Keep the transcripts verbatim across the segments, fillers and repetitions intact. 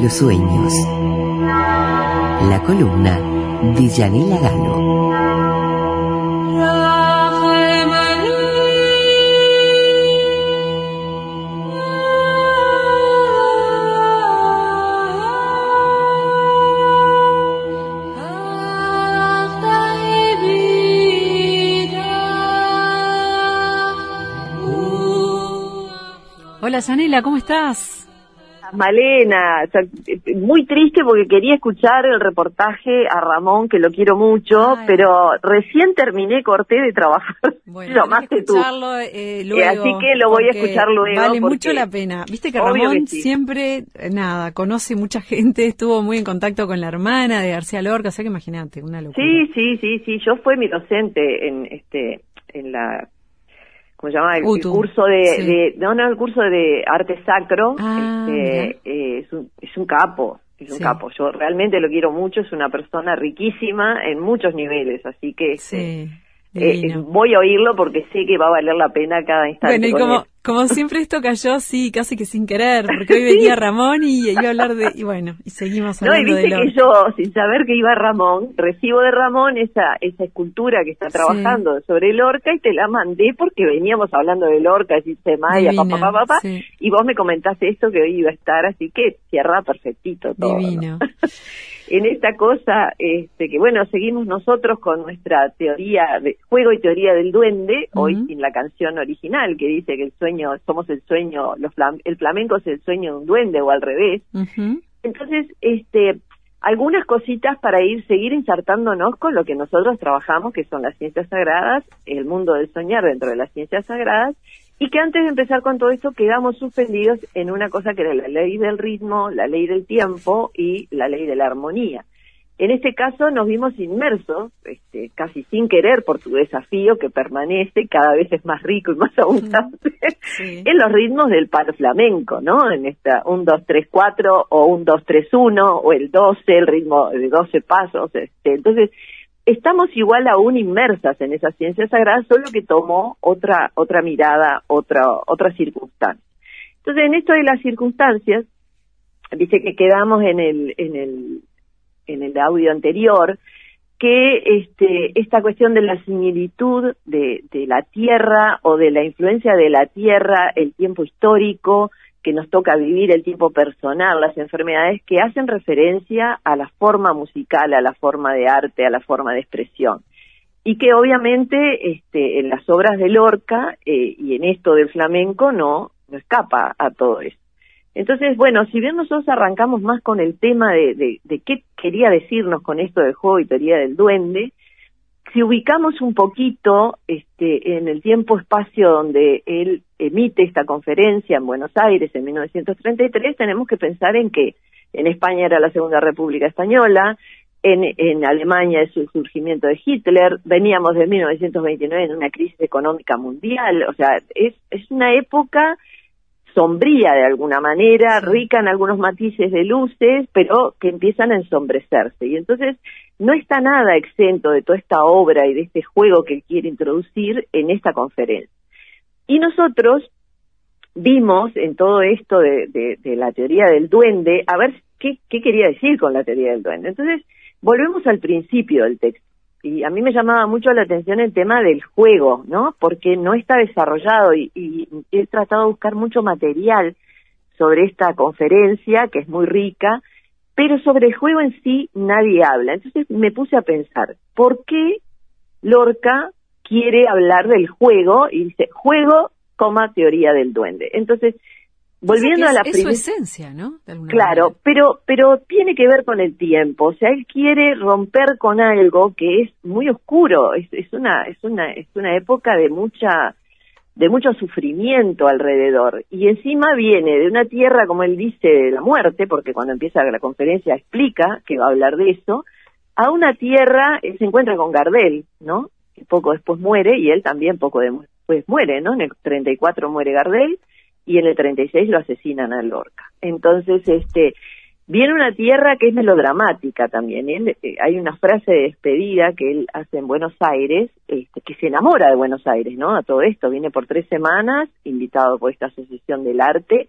los sueños. La columna de Yanela Galo. Hola, Yanela, ¿cómo estás? Malena, o sea, muy triste porque quería escuchar el reportaje a Ramón, que lo quiero mucho, Ay. pero recién terminé, corté de trabajar. Bueno, lo más que escucharlo eh, luego. Eh, así que lo voy a escuchar luego. Vale mucho la pena. Viste que Ramón que sí. siempre, nada, conoce mucha gente, estuvo muy en contacto con la hermana de García Lorca, o sea que imagínate, una locura. Sí, sí, sí, sí, yo fui mi docente en este, en la... ¿Cómo se llama? El, el curso de, sí. de, no, no, el curso de arte sacro, ah, este, eh, es un, es un capo, es un sí. capo. Yo realmente lo quiero mucho, es una persona riquísima en muchos niveles, así que sí, este, eh, voy a oírlo porque sé que va a valer la pena cada instante. Bueno, y con como, él. como siempre esto cayó, sí, casi que sin querer, porque hoy venía Ramón y iba a hablar de, y bueno, y seguimos hablando no, y viste de que yo, sin saber que iba Ramón, recibo de Ramón esa esa escultura que está trabajando sí. sobre Lorca y te la mandé porque veníamos hablando de Lorca, decirse Maya, papá, papá, papá, sí. y vos me comentaste esto que hoy iba a estar, así que cierra perfectito todo. Divino. ¿No? En esta cosa, este, que bueno, seguimos nosotros con nuestra teoría de juego y teoría del duende, uh-huh. hoy sin la canción original que dice que el sueño, somos el sueño, los flam- el flamenco es el sueño de un duende o al revés. Uh-huh. Entonces, este, algunas cositas para ir, seguir insertándonos con lo que nosotros trabajamos, que son las ciencias sagradas, el mundo del soñar dentro de las ciencias sagradas, y que antes de empezar con todo esto quedamos suspendidos en una cosa que era la ley del ritmo, la ley del tiempo y la ley de la armonía. En este caso nos vimos inmersos, este, casi sin querer por tu desafío que permanece, cada vez es más rico y más abundante, sí. en los ritmos del palo flamenco, ¿no? En esta un, dos, tres, cuatro o un, dos, tres, uno o el doce, el ritmo de doce pasos. Este. Entonces, estamos igual aún inmersas en esa ciencia sagrada, solo que tomó otra otra mirada, otra otra circunstancia. Entonces, en esto de las circunstancias, dice que quedamos en el en el en el audio anterior que este esta cuestión de la similitud de de la tierra o de la influencia de la tierra, el tiempo histórico que nos toca vivir, el tiempo personal, las enfermedades que hacen referencia a la forma musical, a la forma de arte, a la forma de expresión. Y que obviamente este, en las obras de Lorca eh, y en esto del flamenco no, no escapa a todo eso. Entonces, bueno, si bien nosotros arrancamos más con el tema de, de, de qué quería decirnos con esto del juego y teoría del duende, si ubicamos un poquito este, en el tiempo-espacio donde él emite esta conferencia en Buenos Aires en mil novecientos treinta y tres, tenemos que pensar en que en España era la Segunda República Española, en, en Alemania es el surgimiento de Hitler, veníamos de mil novecientos veintinueve en una crisis económica mundial, o sea, es, es una época sombría de alguna manera, sí. rica en algunos matices de luces, pero que empiezan a ensombrecerse. Y entonces no está nada exento de toda esta obra y de este juego que él quiere introducir en esta conferencia. Y nosotros vimos en todo esto de, de, de la teoría del duende, a ver qué, qué quería decir con la teoría del duende. Entonces, volvemos al principio del texto. Y a mí me llamaba mucho la atención el tema del juego, ¿no? Porque no está desarrollado y, y he tratado de buscar mucho material sobre esta conferencia, que es muy rica, pero sobre el juego en sí nadie habla. Entonces me puse a pensar, ¿por qué Lorca quiere hablar del juego? Y dice, juego, coma, teoría del duende. Entonces, volviendo o sea, a la es, es su esencia, ¿no? Claro, manera. pero pero tiene que ver con el tiempo. O sea, él quiere romper con algo que es muy oscuro. Es, es una es una es una época de mucha de mucho sufrimiento alrededor. Y encima viene de una tierra, como él dice, de la muerte, porque cuando empieza la conferencia explica que va a hablar de eso, a una tierra, él se encuentra con Gardel, ¿no? Que poco después muere, y él también poco después muere, ¿no? En el treinta y cuatro muere Gardel, y en el treinta y seis lo asesinan a Lorca. Entonces, este, viene una tierra que es melodramática también. Él, eh, hay una frase de despedida que él hace en Buenos Aires, este, que se enamora de Buenos Aires, ¿no? A todo esto, viene por tres semanas, invitado por esta Asociación del Arte,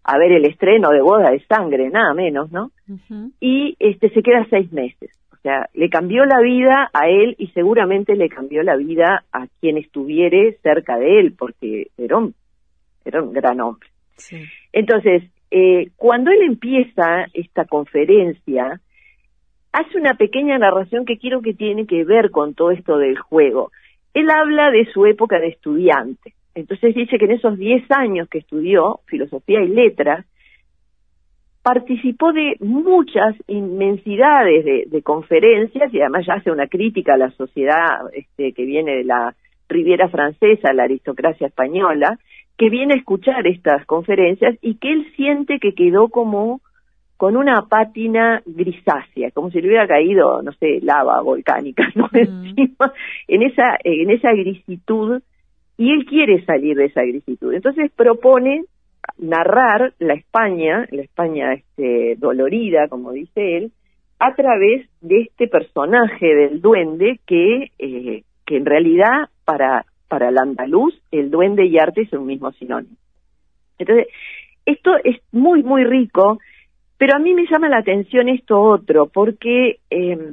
a ver el estreno de Boda de Sangre, nada menos, ¿no? Uh-huh. Y este se queda seis meses. O sea, le cambió la vida a él y seguramente le cambió la vida a quien estuviere cerca de él, porque era un, era un gran hombre. Sí. Entonces, eh, cuando él empieza esta conferencia, hace una pequeña narración que quiero que tiene que ver con todo esto del juego. Él habla de su época de estudiante. Entonces dice que en esos diez años que estudió filosofía y letras, participó de muchas inmensidades de, de conferencias y además ya hace una crítica a la sociedad este, que viene de la Riviera Francesa, la aristocracia española, que viene a escuchar estas conferencias y que él siente que quedó como con una pátina grisácea, como si le hubiera caído, no sé, lava volcánica, ¿no? Mm. Encima, en esa, en esa grisitud, y él quiere salir de esa grisitud. Entonces propone narrar la España, la España este, dolorida, como dice él, a través de este personaje del duende que, eh, que en realidad para, para el andaluz el duende y arte es un mismo sinónimo. Entonces, esto es muy, muy rico, pero a mí me llama la atención esto otro, porque eh,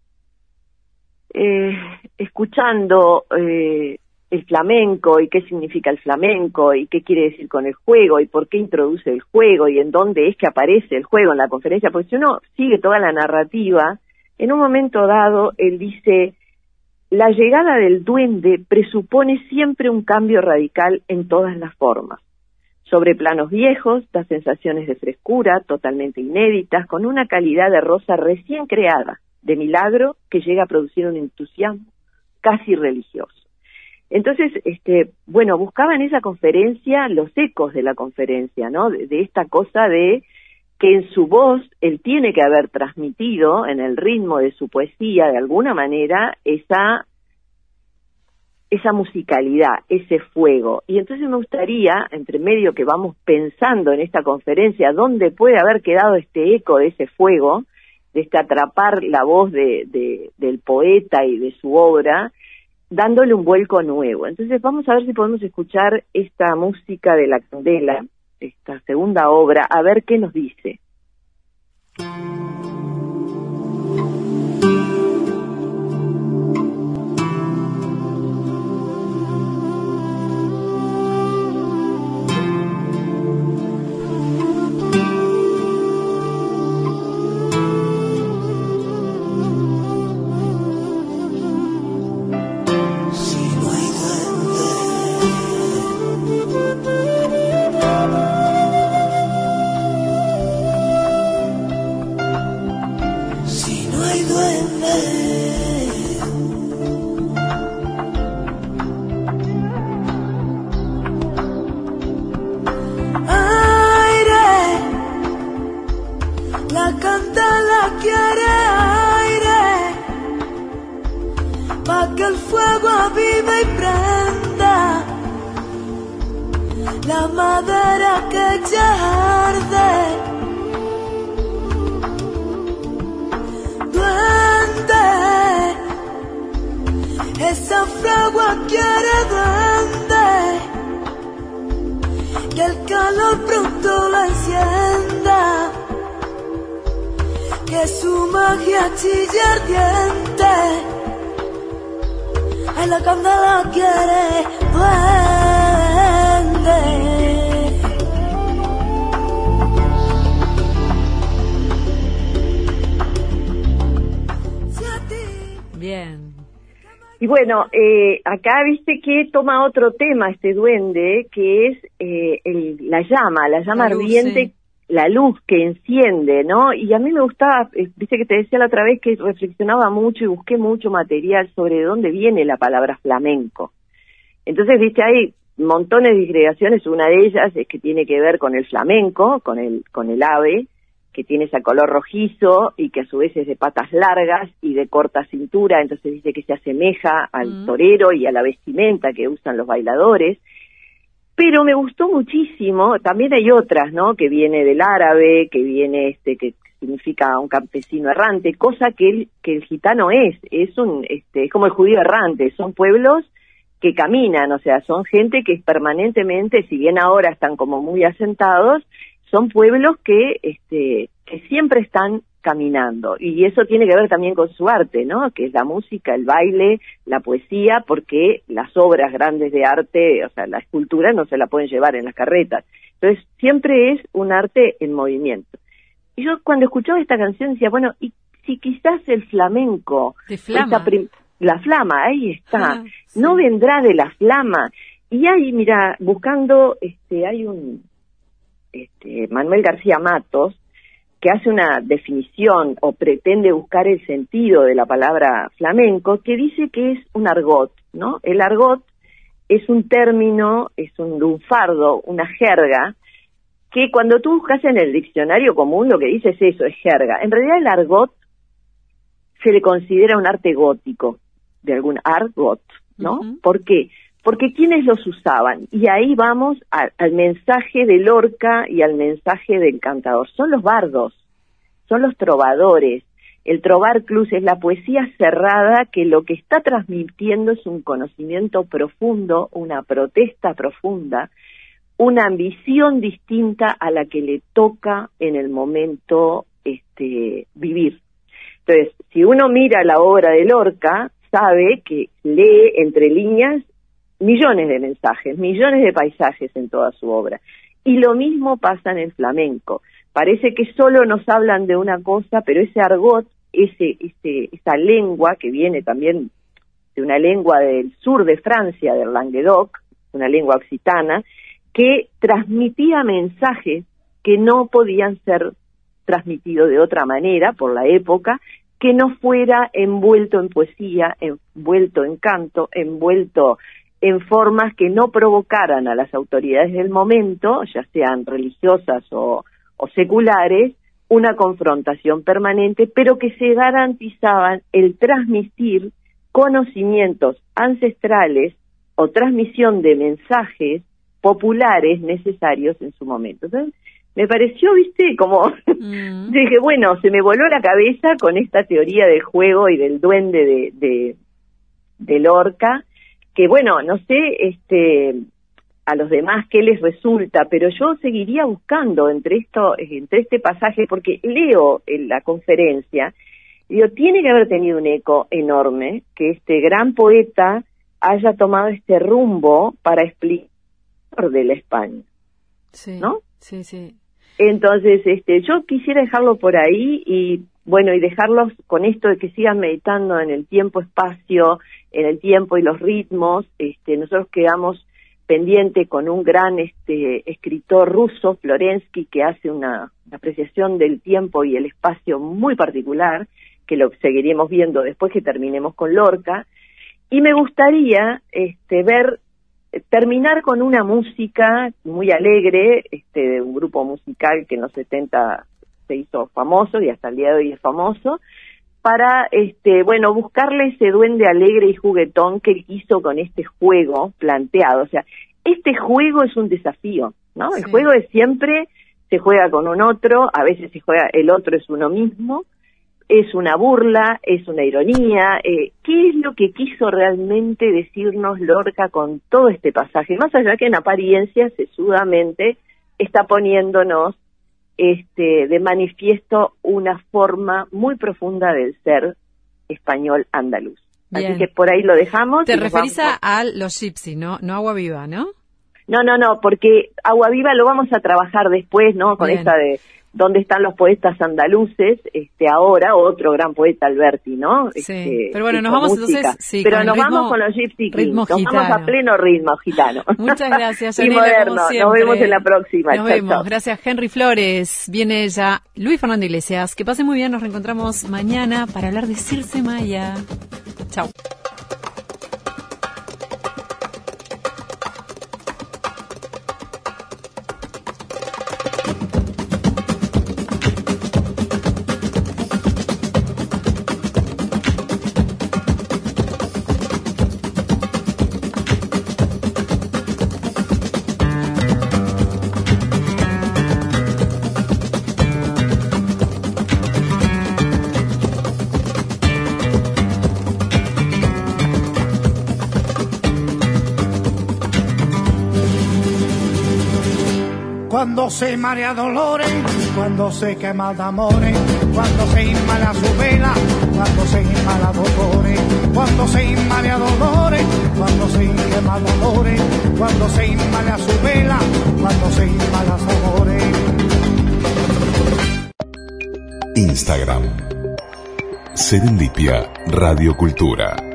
eh, escuchando eh, el flamenco y qué significa el flamenco y qué quiere decir con el juego y por qué introduce el juego y en dónde es que aparece el juego en la conferencia, porque si uno sigue toda la narrativa, en un momento dado él dice, la llegada del duende presupone siempre un cambio radical en todas las formas. Sobre planos viejos, da sensaciones de frescura totalmente inéditas, con una calidad de rosa recién creada, de milagro que llega a producir un entusiasmo casi religioso. Entonces, este, bueno, buscaba en esa conferencia los ecos de la conferencia, ¿no? De, de esta cosa de que en su voz él tiene que haber transmitido en el ritmo de su poesía, de alguna manera, esa esa musicalidad, ese fuego. Y entonces me gustaría, entre medio que vamos pensando en esta conferencia, dónde puede haber quedado este eco de ese fuego, de este atrapar la voz de, de, del poeta y de su obra, dándole un vuelco nuevo. Entonces vamos a ver si podemos escuchar esta música de La Candela, esta segunda obra, a ver qué nos dice. Y bueno, eh, acá viste que toma otro tema este duende, que es eh, el, la llama, la llama la luz, ardiente, sí. La luz que enciende, ¿no? Y a mí me gustaba, eh, viste que te decía la otra vez que reflexionaba mucho y busqué mucho material sobre de dónde viene la palabra flamenco. Entonces, viste, hay montones de disgregaciones, una de ellas es que tiene que ver con el flamenco, con el, con el ave, que tiene ese color rojizo y que a su vez es de patas largas y de corta cintura, entonces dice que se asemeja al mm. torero y a la vestimenta que usan los bailadores. Pero me gustó muchísimo, también hay otras, ¿no? Que viene del árabe, que viene este, que significa un campesino errante, cosa que el, que el gitano es, es un, este, es como el judío errante, son pueblos que caminan, o sea, son gente que permanentemente, si bien ahora están como muy asentados, son pueblos que, este, que siempre están caminando, y eso tiene que ver también con su arte, ¿no? Que es la música, el baile, la poesía, porque las obras grandes de arte, o sea, la escultura no se la pueden llevar en las carretas. Entonces, siempre es un arte en movimiento. Y yo cuando escuchaba esta canción decía, bueno, ¿y si quizás el flamenco, de flama. Prim- la flama, ahí está, ah, sí. no vendrá de la flama? Y ahí, mira, buscando, este, hay un, este, Manuel García Matos, que hace una definición o pretende buscar el sentido de la palabra flamenco, que dice que es un argot, ¿no? El argot es un término, es un lunfardo, una jerga, que cuando tú buscas en el diccionario común lo que dice es eso, es jerga. En realidad el argot se le considera un arte gótico, de algún argot, ¿no? Uh-huh. ¿Por qué? Porque ¿quiénes los usaban? Y ahí vamos a, al mensaje de Lorca y al mensaje del cantador. Son los bardos, son los trovadores. El trovar clus es la poesía cerrada que lo que está transmitiendo es un conocimiento profundo, una protesta profunda, una ambición distinta a la que le toca en el momento este, vivir. Entonces, si uno mira la obra de Lorca, sabe que lee entre líneas millones de mensajes, millones de paisajes en toda su obra. Y lo mismo pasa en el flamenco. Parece que solo nos hablan de una cosa, pero ese argot, ese, ese, esa lengua que viene también de una lengua del sur de Francia, del Languedoc, una lengua occitana, que transmitía mensajes que no podían ser transmitidos de otra manera por la época, que no fuera envuelto en poesía, envuelto en canto, envuelto en formas que no provocaran a las autoridades del momento, ya sean religiosas o, o seculares, una confrontación permanente, pero que se garantizaban el transmitir conocimientos ancestrales o transmisión de mensajes populares necesarios en su momento. Entonces, me pareció, viste, como, mm. dije, bueno, se me voló la cabeza con esta teoría del juego y del duende de, de, de Lorca, que bueno, no sé este a los demás qué les resulta, pero yo seguiría buscando entre esto entre este pasaje, porque leo en la conferencia, y digo, tiene que haber tenido un eco enorme que este gran poeta haya tomado este rumbo para explicar de la España, sí, ¿no? Sí, sí. Entonces, este, yo quisiera dejarlo por ahí y bueno, y dejarlos con esto de que sigan meditando en el tiempo-espacio, en el tiempo y los ritmos. Este, nosotros quedamos pendiente con un gran este, escritor ruso, Florensky, que hace una, una apreciación del tiempo y el espacio muy particular, que lo seguiremos viendo después que terminemos con Lorca. Y me gustaría este, ver, terminar con una música muy alegre, este, de un grupo musical que en los setenta se hizo famoso y hasta el día de hoy es famoso, para, este, bueno, buscarle ese duende alegre y juguetón que hizo con este juego planteado. O sea, este juego es un desafío, ¿no? Sí. El juego es siempre, se juega con un otro, a veces se juega, el otro es uno mismo, es una burla, es una ironía. Eh, ¿Qué es lo que quiso realmente decirnos Lorca con todo este pasaje? Más allá que en apariencia, sesudamente, está poniéndonos este de manifiesto una forma muy profunda del ser español andaluz. Bien. Así que por ahí lo dejamos. Te referís a, a los gypsy, ¿no? No Agua Viva, ¿no? No, no, no, porque Agua Viva lo vamos a trabajar después, ¿no? Con Bien. Esta de dónde están los poetas andaluces, este ahora otro gran poeta, Alberti, ¿no? Sí, este, pero bueno, nos vamos música. entonces, sí, pero con nos ritmo, vamos con los Gypsy Kings, nos gitano. vamos a pleno ritmo gitano. Muchas gracias, y Yanela, moderno, como siempre. Nos vemos en la próxima. Nos chau, vemos, chau. Gracias Henry Flores, viene ya Luis Fernando Iglesias, que pase muy bien, nos reencontramos mañana para hablar de Circe Maya. Chau. cuando se marea dolores, cuando se quema de amores, cuando se inmala su vela, cuando se inmala dolores, cuando se inmala dolores, cuando se quema dolores, cuando se inmala su vela, cuando se inmala sabores. Instagram Serendipia Radio Cultura.